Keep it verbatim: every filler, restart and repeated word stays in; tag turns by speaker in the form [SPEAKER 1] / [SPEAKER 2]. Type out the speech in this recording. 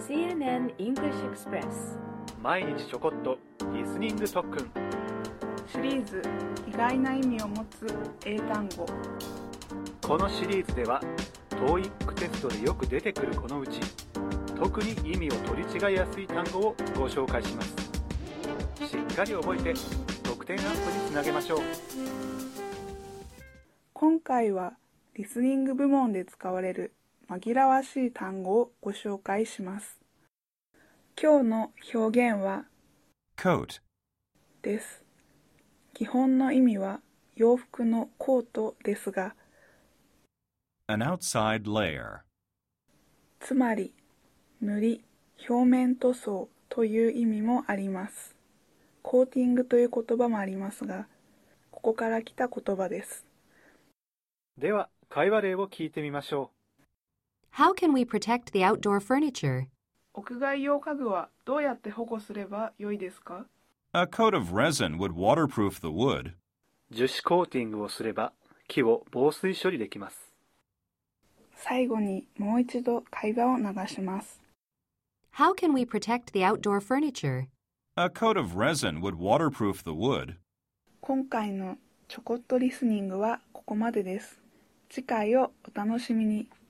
[SPEAKER 1] シーエヌエヌ English Express
[SPEAKER 2] 毎日ちょこっとリスニング特訓
[SPEAKER 3] シリーズ意外な意味を持つ英単語。
[SPEAKER 2] このシリーズでは トーイック テストでよく出てくるこのうち特に意味を取り違いやすい単語をご紹介します。しっかり覚えて得点アップにつなげましょう。
[SPEAKER 3] 今回はリスニング部門で使われる紛らわしい単語をご紹介します。今日の表現は
[SPEAKER 4] coat
[SPEAKER 3] です。基本の意味は洋服のコートですが、
[SPEAKER 4] an outside layer
[SPEAKER 3] つまり塗り、表面塗装という意味もあります。コーティングという言葉もありますが、ここから来た言葉です。
[SPEAKER 2] では会話例を聞いてみましょう。
[SPEAKER 1] How can we protect the outdoor furniture?
[SPEAKER 3] 屋外用家具はどうやって保護すればよいですか？
[SPEAKER 4] A coat of resin would waterproof the wood.
[SPEAKER 2] 樹脂コーティングをすれば木を防水処理できます。
[SPEAKER 3] 最後にもう一度会話を流します。
[SPEAKER 1] How can we protect the outdoor furniture?
[SPEAKER 4] A coat of resin would waterproof the wood.
[SPEAKER 3] 今回のちょこっとリスニングはここまでです。次回をお楽しみに。